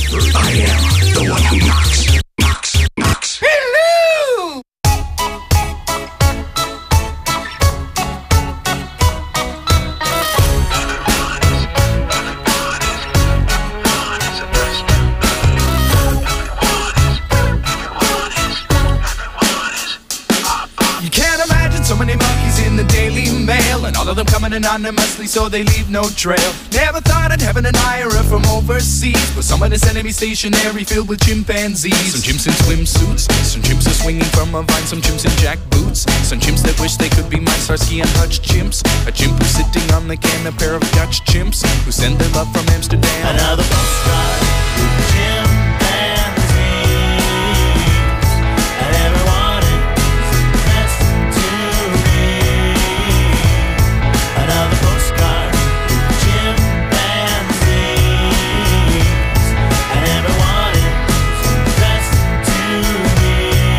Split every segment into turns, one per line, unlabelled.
I am the one who knocks.
Hello! You can't imagine so many monkeys in the Daily Mail, and all of them coming anonymously so they leave no trail. Never thought I'd have an admirer from overseas, but someone is sending me stationery filled with chimpanzees. Some chimps in swimsuits, some chimps are swinging from a vine, some chimps in jack boots, some chimps that wish they could be my Starsky and Hutch chimps. A chimp who's sitting on the can, a pair of Dutch chimps who send their love from Amsterdam.
Another postcard with chimpanzees, and everyone is addressed to me. Another postcard with chimpanzees, and everyone is addressed to me.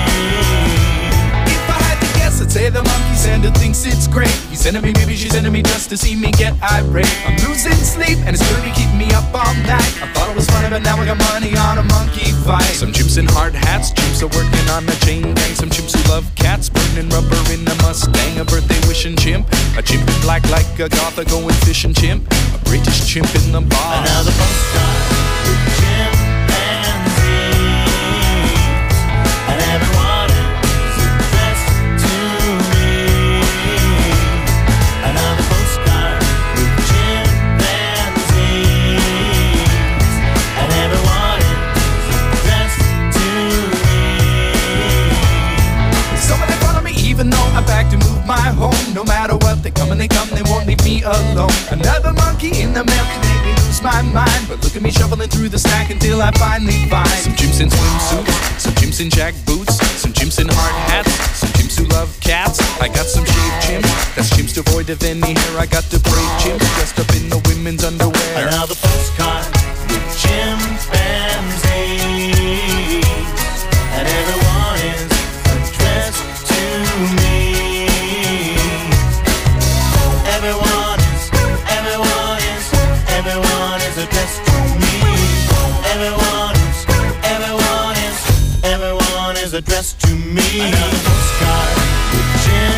If I had to guess, I'd say the monkey Santa thinks it's great. He's sending me, maybe she's sending me just to see me get irate. I'm losing sleep and it's really keeping me up all night. I thought it was funny, but now I got money on a monkey fight. Some chimps in hard hats, chimps are working on a chain gang. Some chimps who love cats, burning rubber in a Mustang. A birthday wishing chimp, a chimp in black like a goth, a going fishing chimp, a British chimp in the bar.
Another postcard with chimpanzees, and everyone is addressed to me. Another postcard with chimpanzees, and everyone is addressed to me.
Someone follow me even though I back to move my home. No matter what, they come and they come, they won't leave me alone. Another monkey in the mail can make me lose my mind, but look at me shuffling through the stack until I finally find some chimps in swimsuits, some chimps in jack boots, some chimps in hard hats, some chimps who love cats. I got some shaved chimps, that's chimps devoid of any hair. I got the brave chimps dressed up in the women's underwear.
Another postcard with chimpanzees, and everyone is addressed to me. Everyone is addressed to me. Everyone is addressed to me. Another postcard with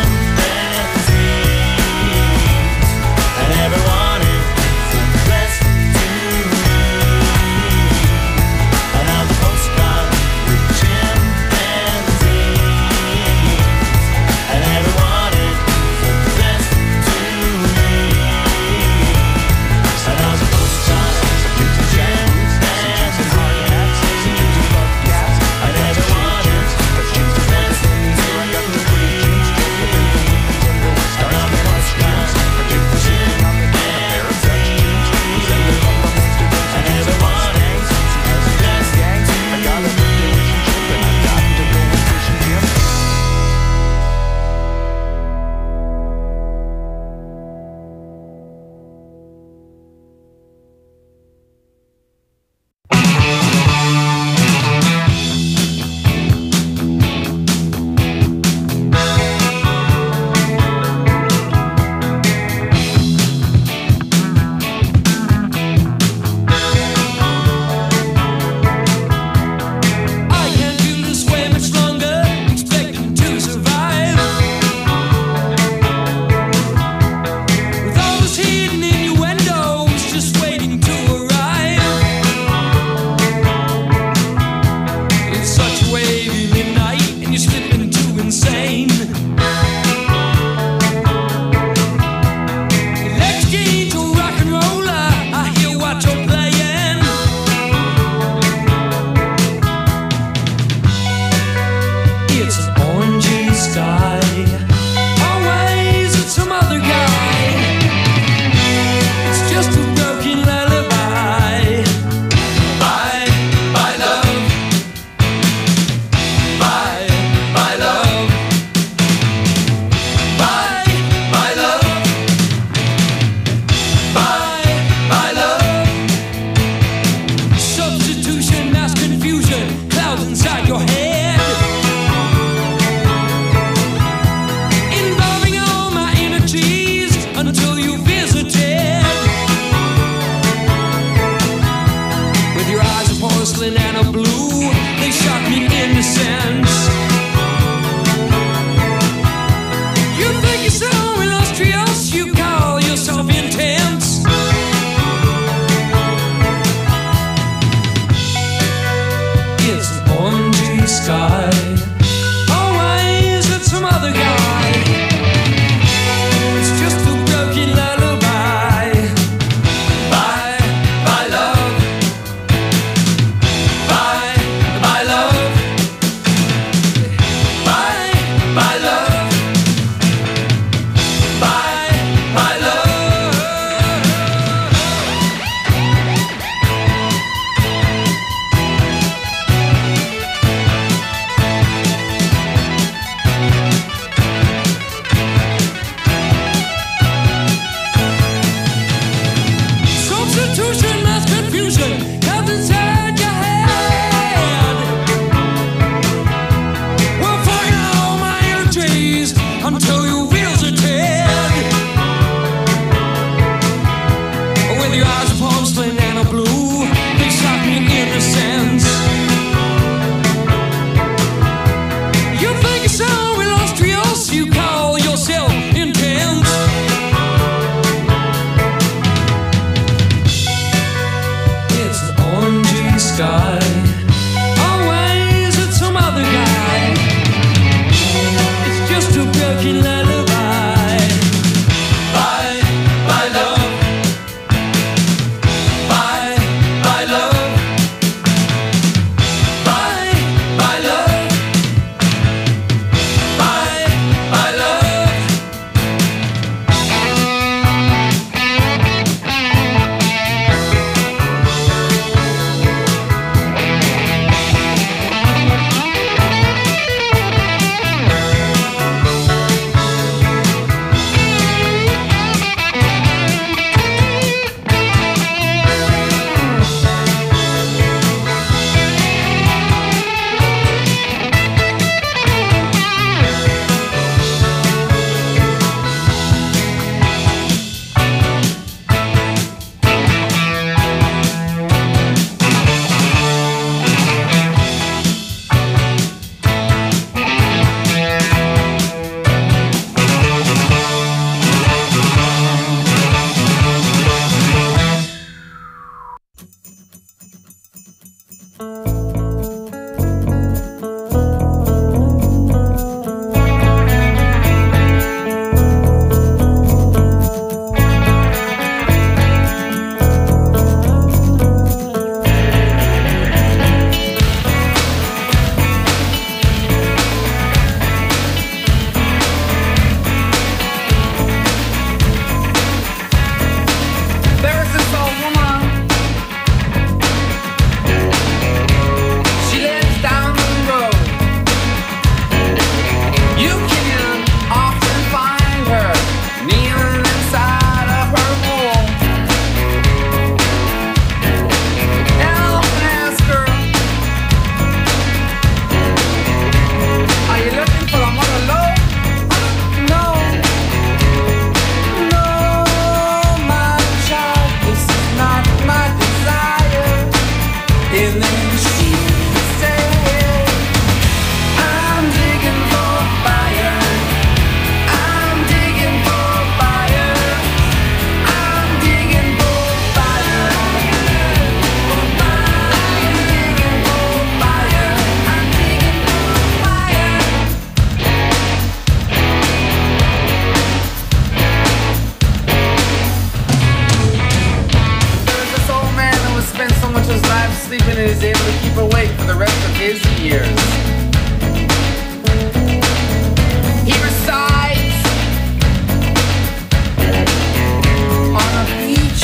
chimpanzees, and everyone is addressed to me. Another postcard with chimpanzees, and everyone is addressed to me. Another postcard with chimpanzees, and everyone is addressed to me.
and is able to keep awake for the rest of his years. He resides on a beach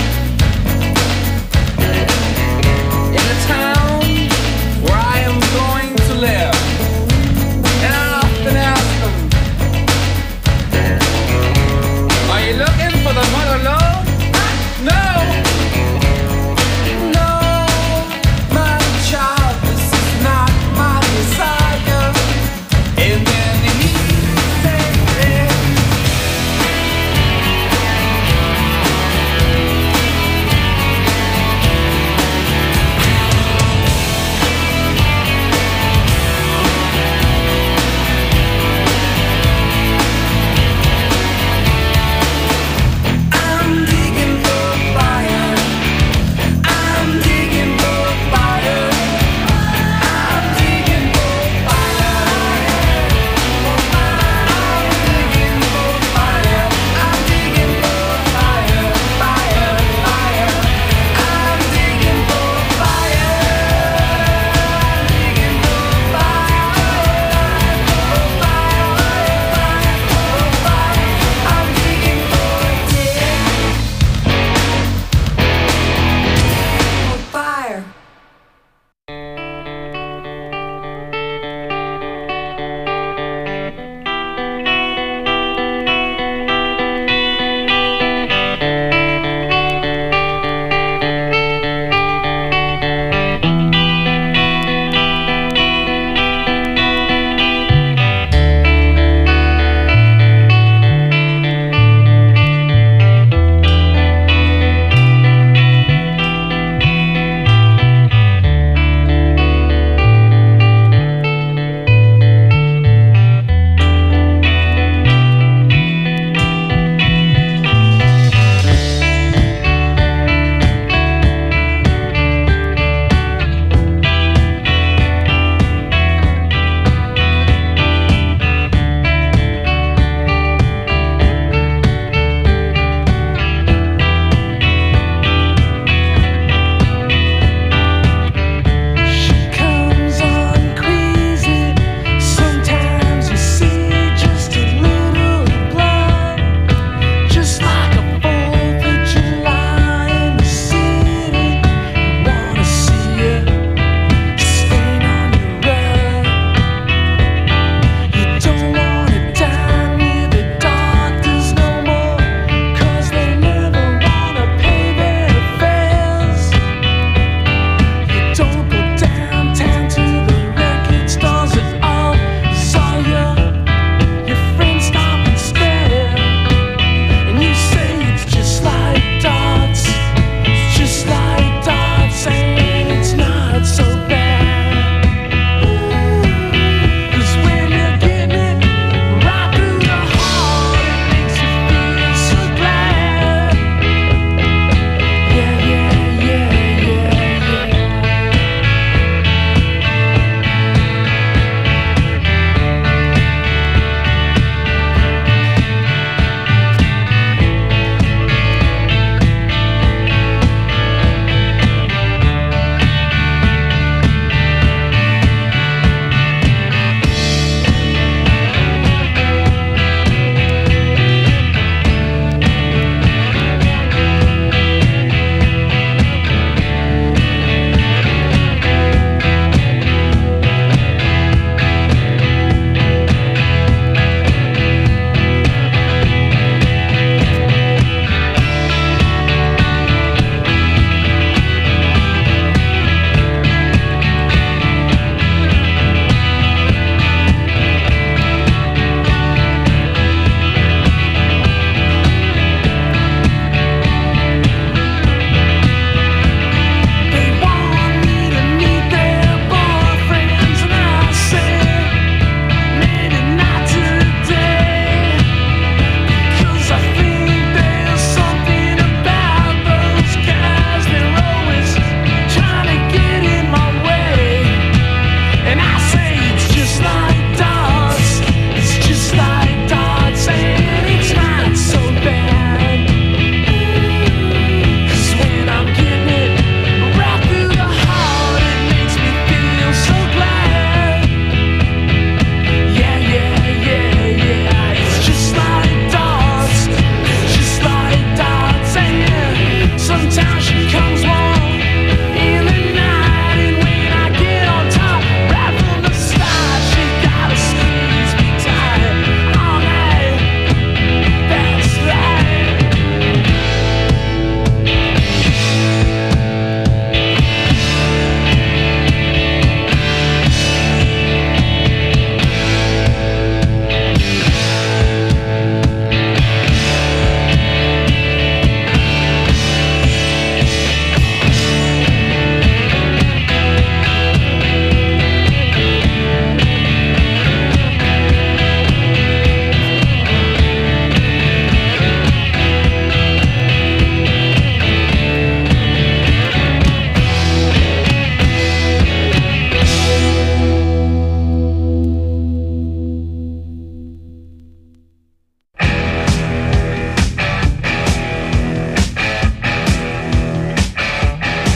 in a town where I am going to live. And I often ask him, are you looking for the mother lode? No! No, my child, this is not my desire.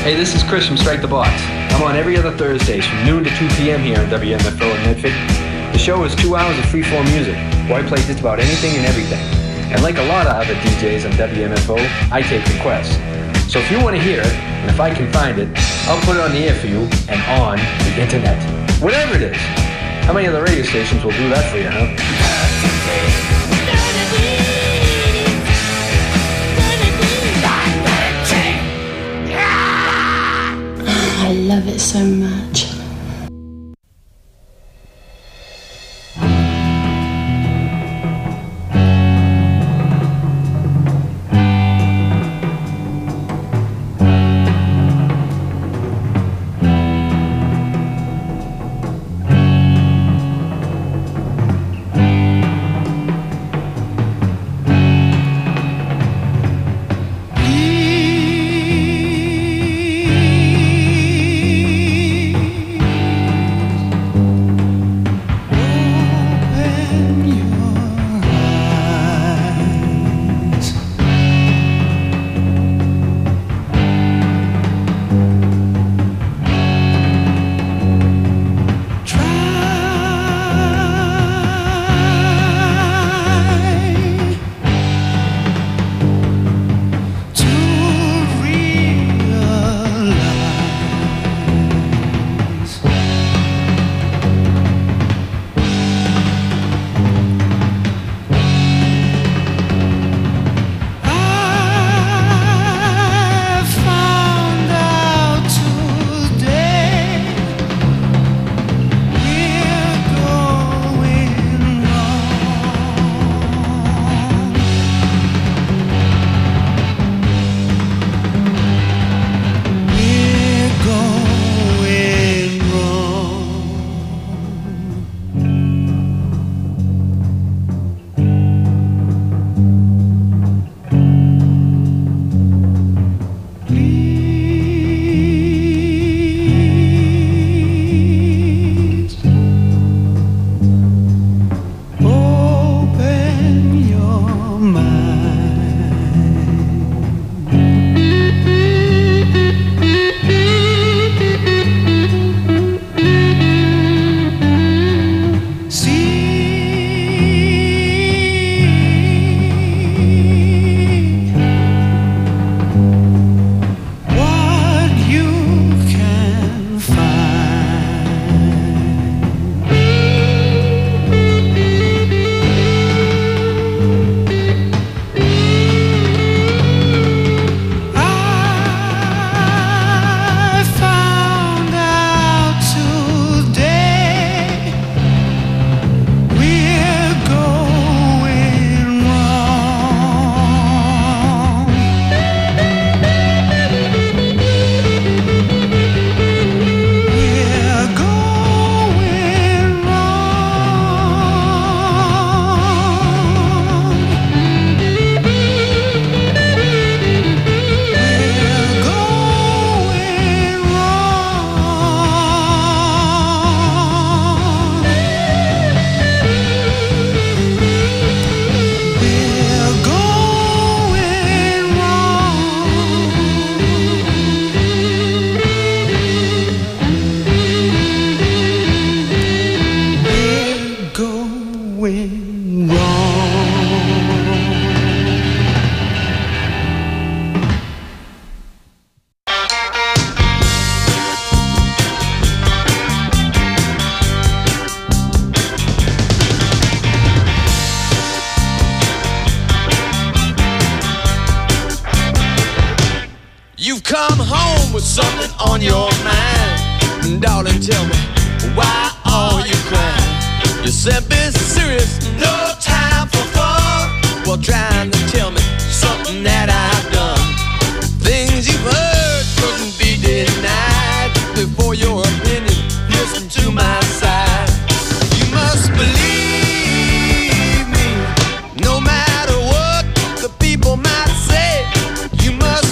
Hey, this is Chris from Strike the Box. I'm on every other Thursdays from noon to 2 p.m. here on WMFO in Medford. The show is 2 hours of freeform music, where I play just about anything and everything. And like a lot of other DJs on WMFO, I take requests. So if you want to hear it, and if I can find it, I'll put it on the air for you and on the internet. Whatever it is. How many other radio stations will do that for you, huh?
I love it so much.
come home with something on your mind. Darling, tell me, why are you crying? You said be serious, no time for fun. Well, trying to tell me something that I've done. Things you've heard couldn't be denied. Before your opinion, listen to my side. You must believe me, no matter what the people might say. You must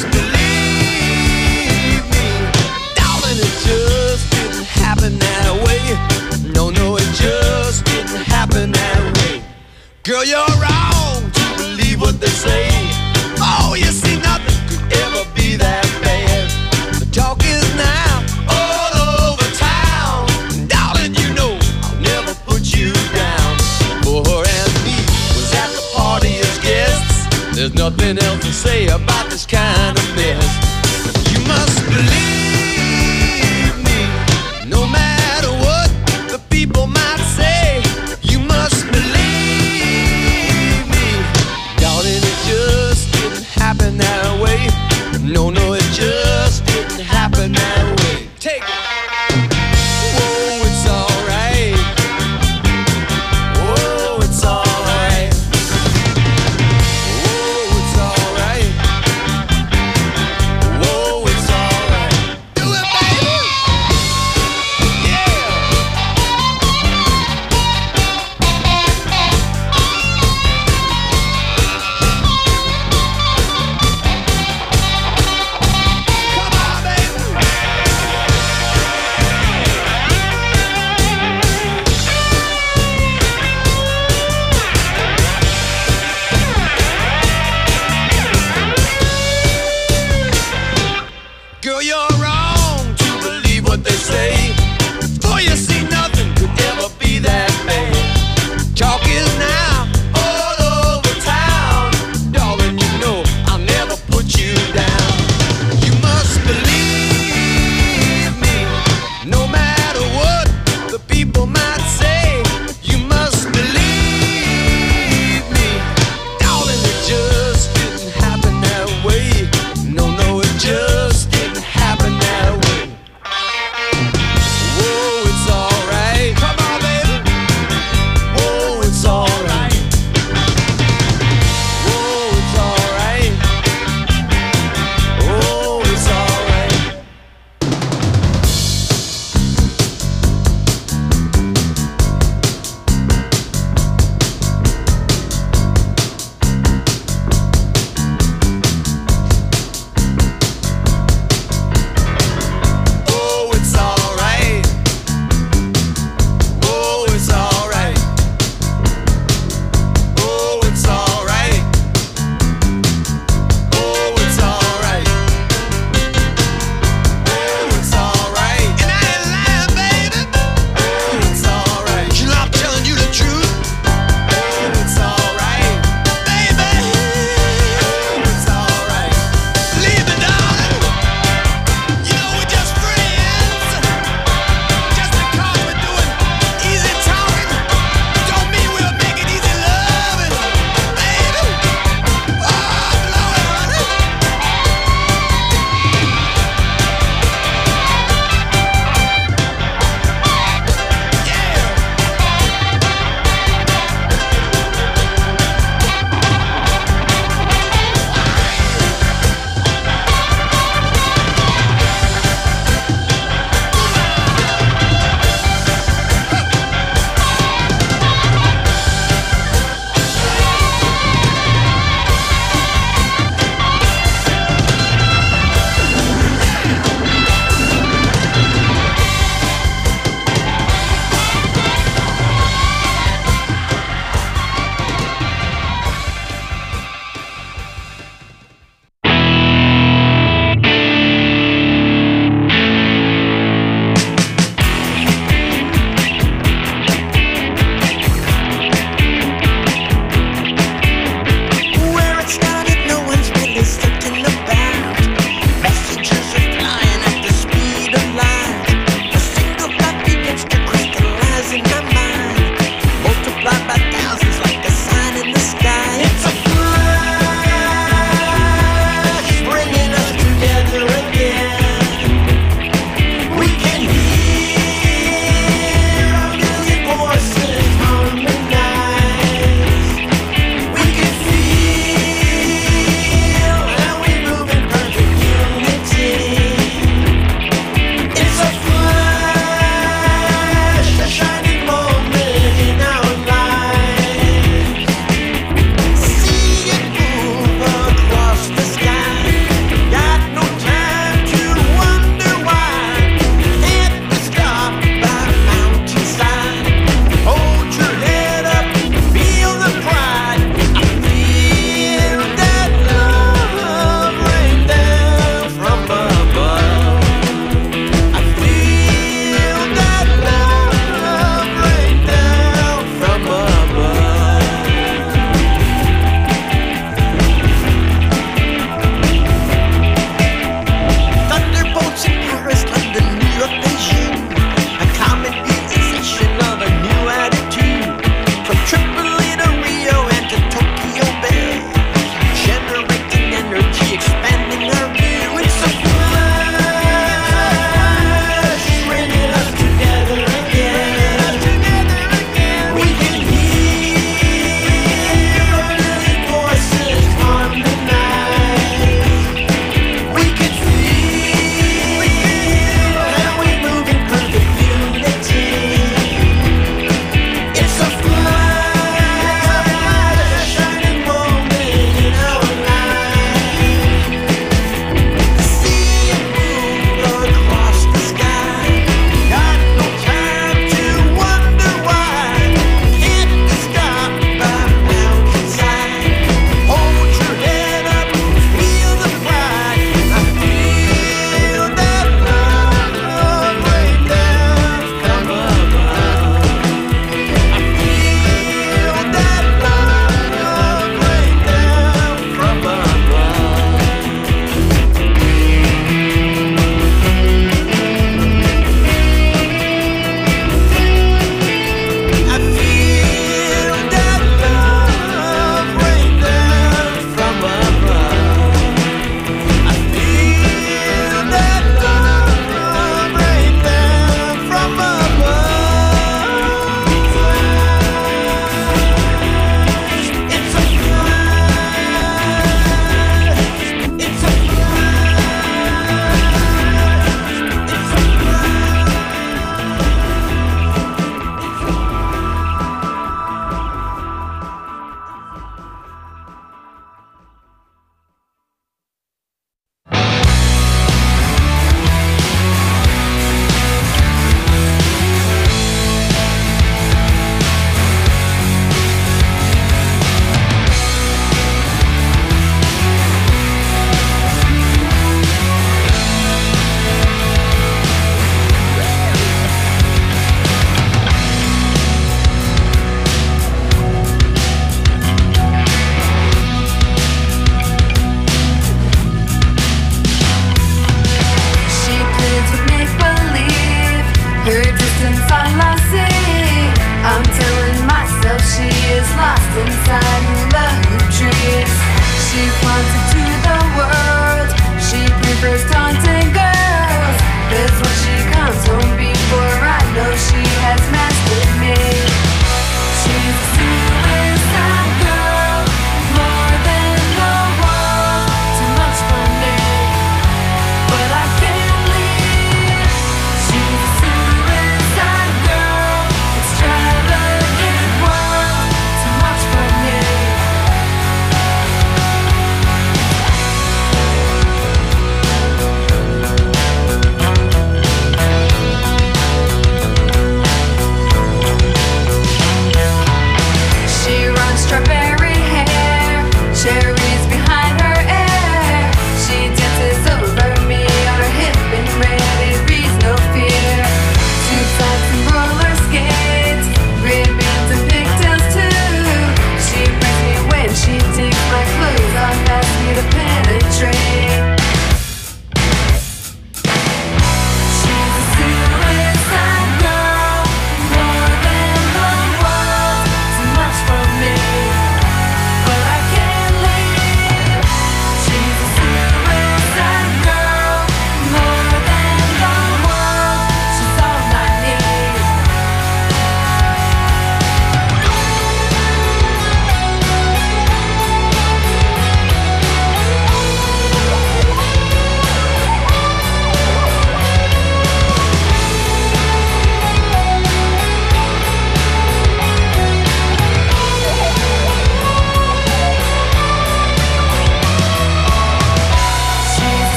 believe me, darling, it just didn't happen that way. No, it just didn't happen that way. Girl, you're wrong to believe what they say. Oh, you Girl, you're wrong to believe what they say. For you see, nothing could ever be that bad. Talk is now all over town. Darling, you know I'll never put you down. You must believe me, no matter what the people might say. You must believe me, darling, it just didn't happen that way. No, no, it just didn't happen that way.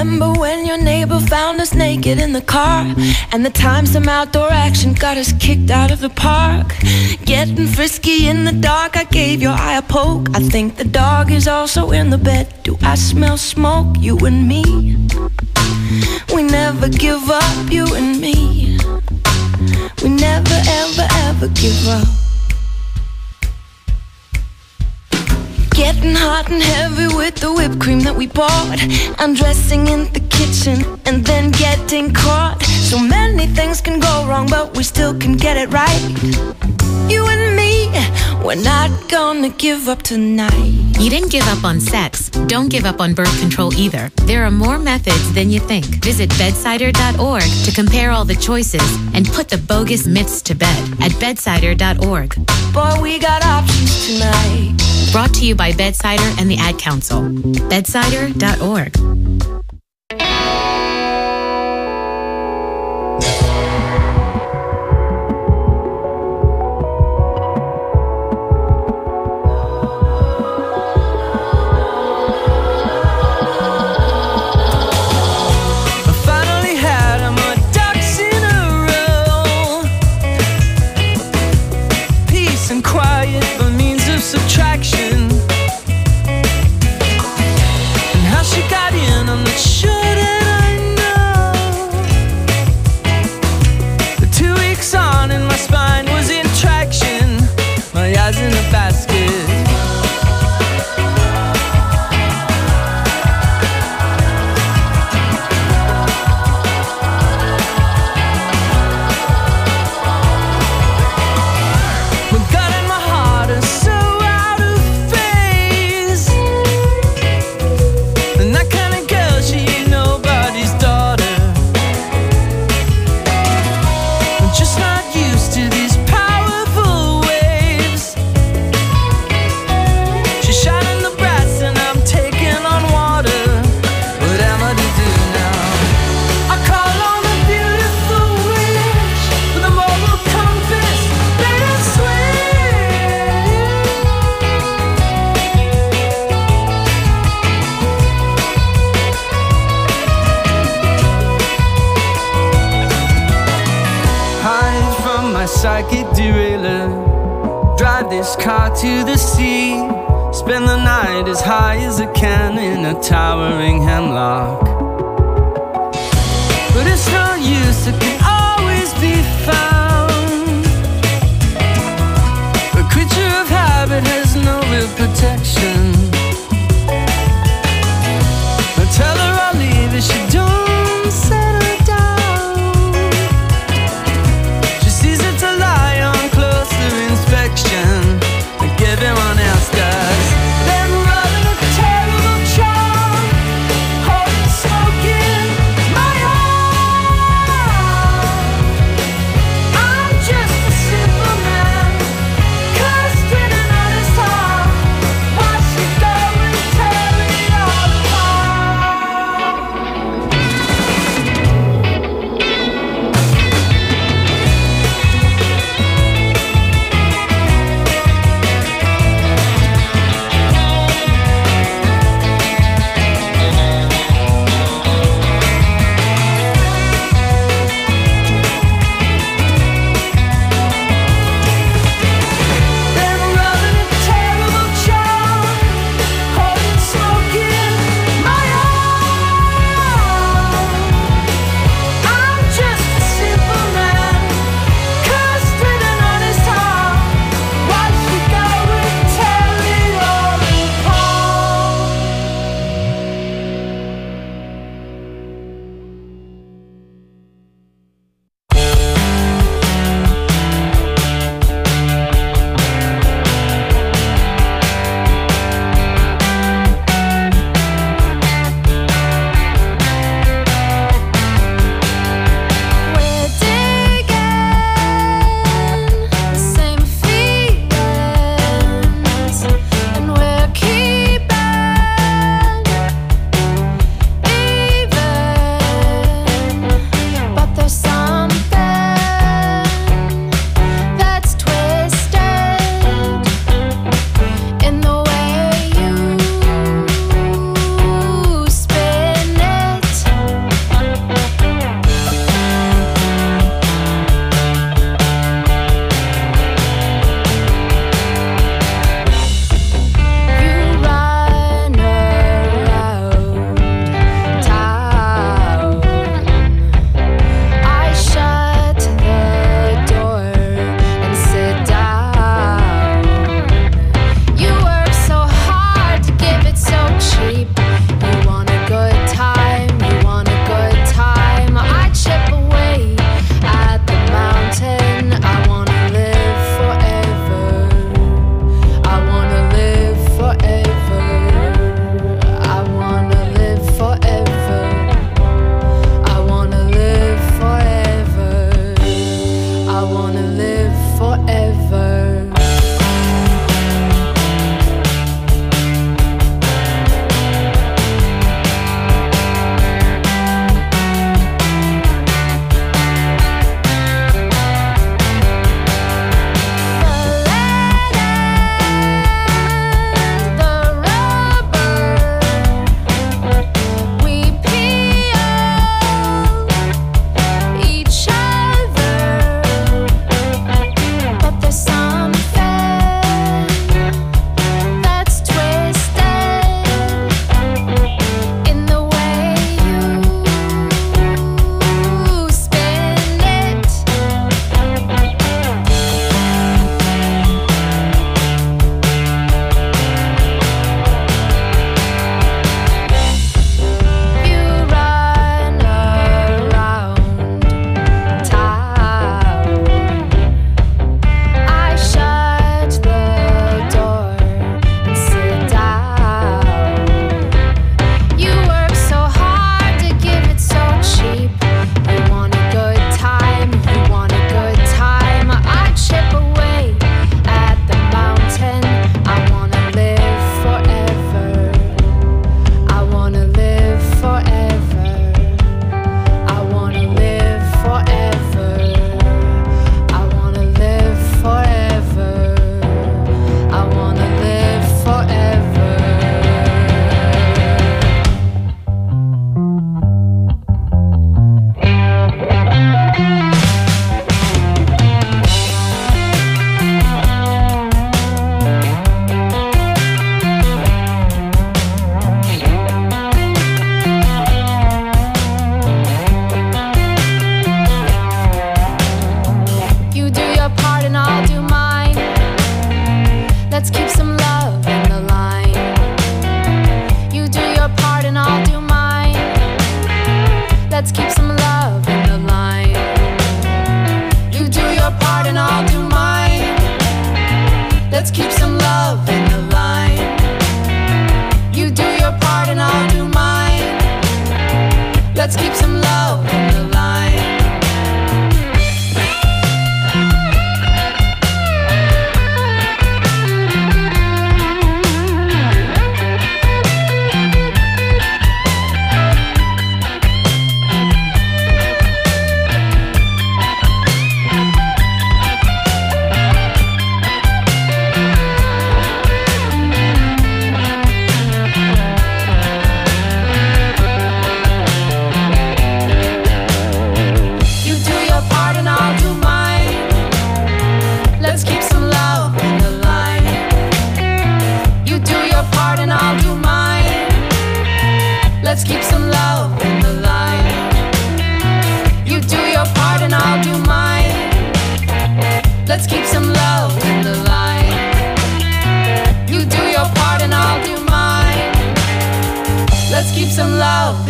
Remember when your neighbor found us naked in the car? And the time some outdoor action got us kicked out of the park. Getting frisky in the dark, I gave your eye a poke. I think the dog is also in the bed. Do I smell smoke? You and me, we never give up, you and me. We never ever ever give up. Getting hot and heavy with the whipped cream that we bought. Undressing in the kitchen and then getting caught. So many things can go wrong, but we still can get it right. You and me, we're not gonna give up tonight.
You didn't give up on sex. Don't give up on birth control either. There are more methods than you think. Visit bedsider.org to compare all the choices and put the bogus myths to bed at bedsider.org.
Boy, we got options tonight.
Brought to you by Bedsider and the Ad Council. Bedsider.org.
Subtraction. And how she got in, I'm not sure that I know. The 2 weeks on and my spine was in traction. My eyes in a basket. Psychic derailer. Drive this car to the sea. Spend the night as high as I can in a towering hemlock. But it's no use, it can always be found. A creature of habit has no real protection. I tell her I'll leave if she don't settle down. She sees it's a lie on closer inspection, like everyone else does. Then running a terrible charm, holding smoke in my heart.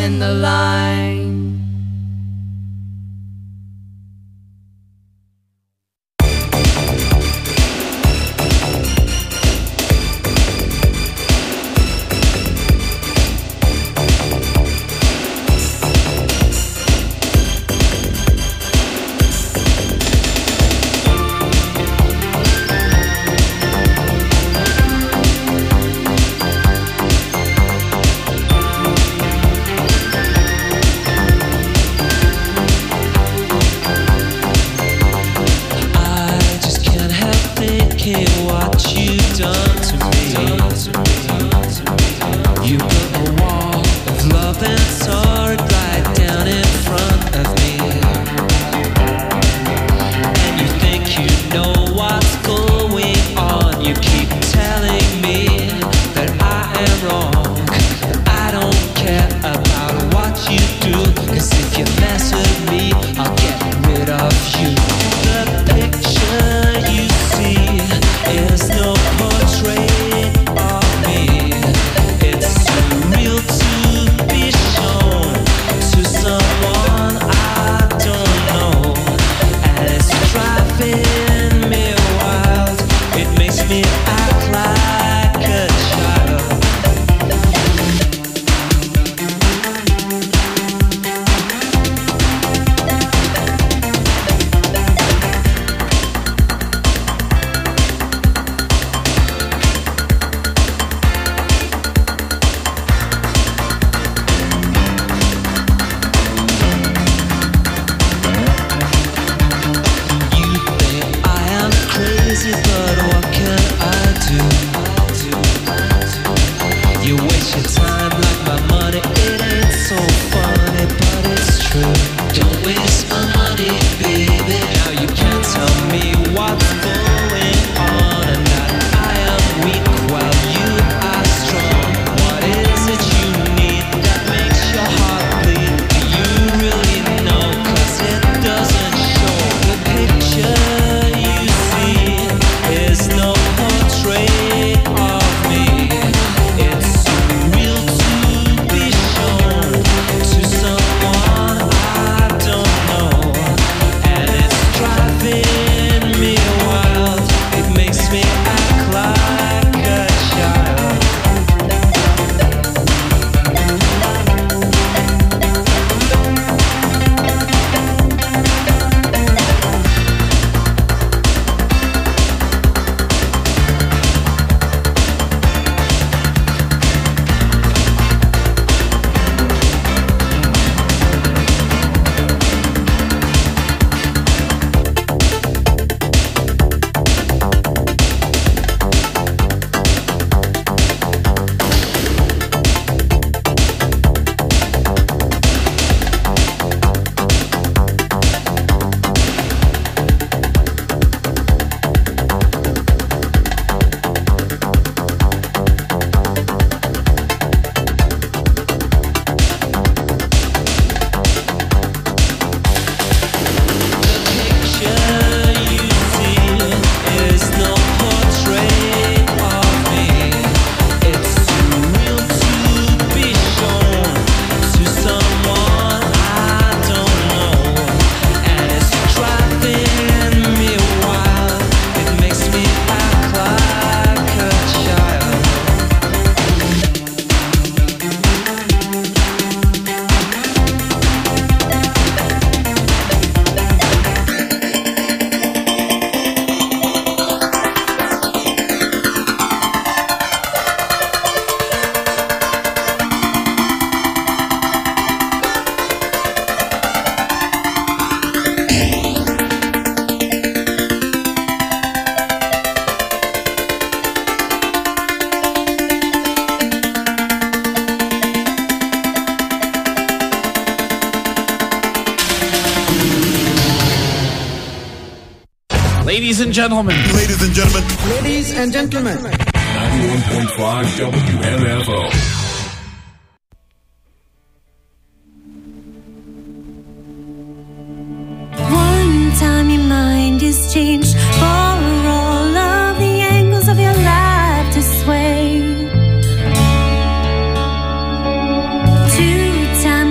in the line.
Ladies and gentlemen.
Ladies and gentlemen.
Ladies and gentlemen.
91.5 WMFO.
One time your mind is changed for all of the angles of your life to sway. 2 times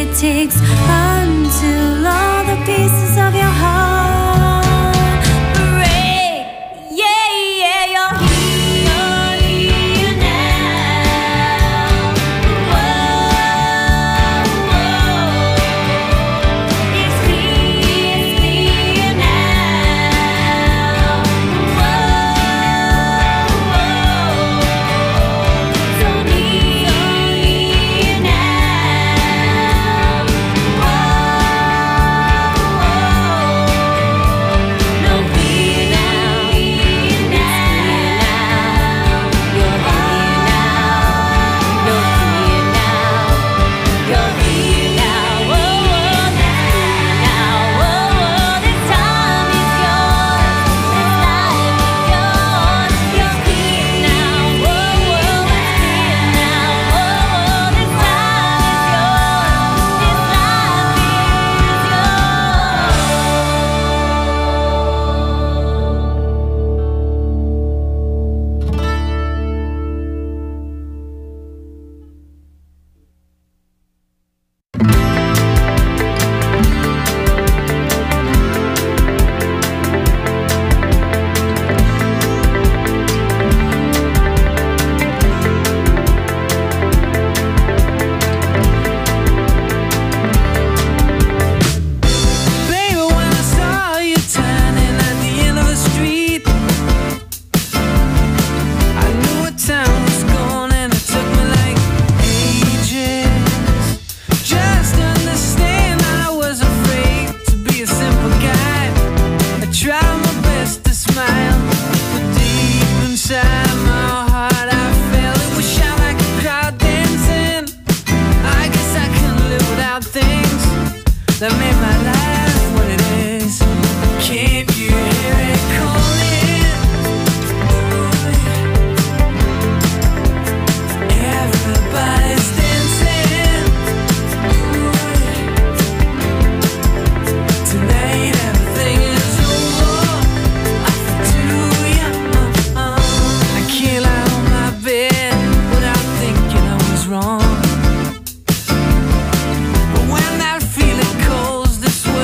it takes until all the pieces of your heart break. Yeah, yeah, you're here now. Whoa, whoa. It's clear now. Whoa, whoa. So near now. No fear now. You're here now. No fear now. You're here now. Whoa, whoa, now. Whoa, whoa, this time is yours. This life is yours. You're here now. Whoa, whoa, it's clear now. Whoa, whoa, this time is yours. This life is
Baby, when I saw you turning at the end of the street, I knew what time was gone, and it took me like ages just to understand I was afraid to be a simple guy. I tried my best to smile, but deep inside my heart I felt it was shot like a crowd dancing. I guess I couldn't live without things that made my life what it is. Can't you hear it calling? Everybody's dancing. Tonight everything is over. I feel too young. I can't lie on my bed without thinking I was wrong. But when that feeling calls this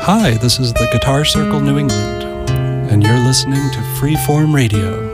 Hi, this is the Guitar Circle New England, and you're listening to Freeform Radio.